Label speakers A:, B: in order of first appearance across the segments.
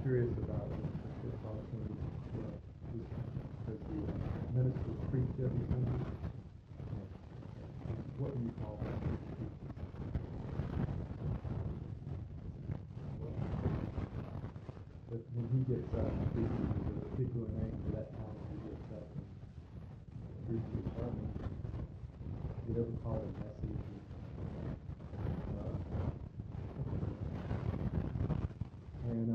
A: curious about this opportunity. Does the minister preach every Sunday? What do you call that? But when he gets up and preaches, is there a particular name for that time when he gets up and preaches a sermon? Do you ever call it a message? And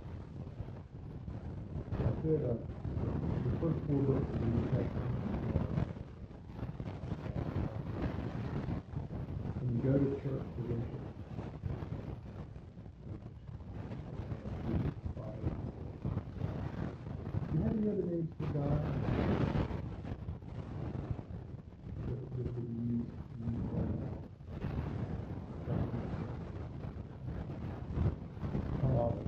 A: I said the first 4 books of the New Testament. When you go to church to worship, do you have any other names for God that you use right now? Father.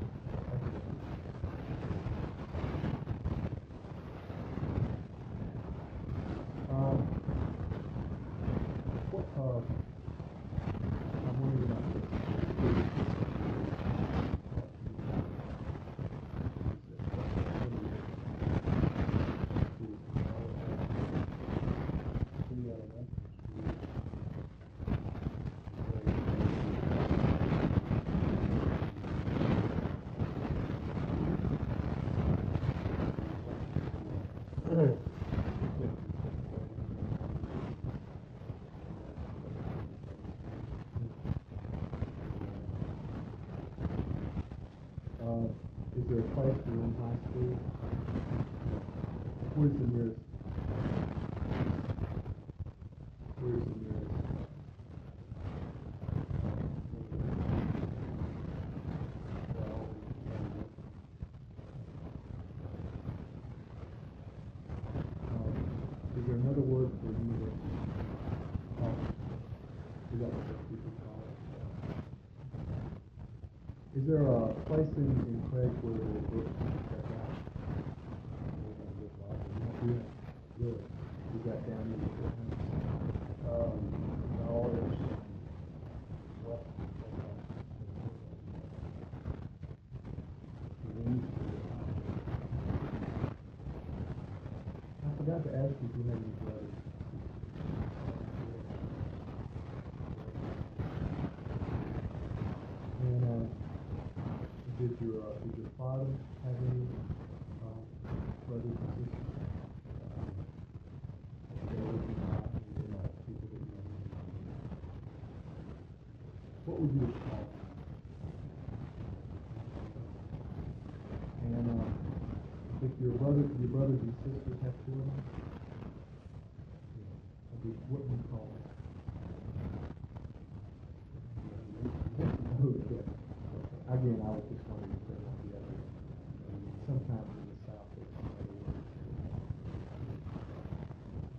A: I'm wondering about this. Is there a place you're in high school? Where's the nearest? Where's the nearest? Is there another word for university? Is that what people call it? Is there a place in Craig where the books can be checked out? Yeah, really? Is that down in the
B: No, there's what?
A: I forgot to ask you if you had any brothers. And did your father have any brothers and sisters? What would you have called them? And if your brothers and sisters have children, what would you call them? Okay. Again, I was just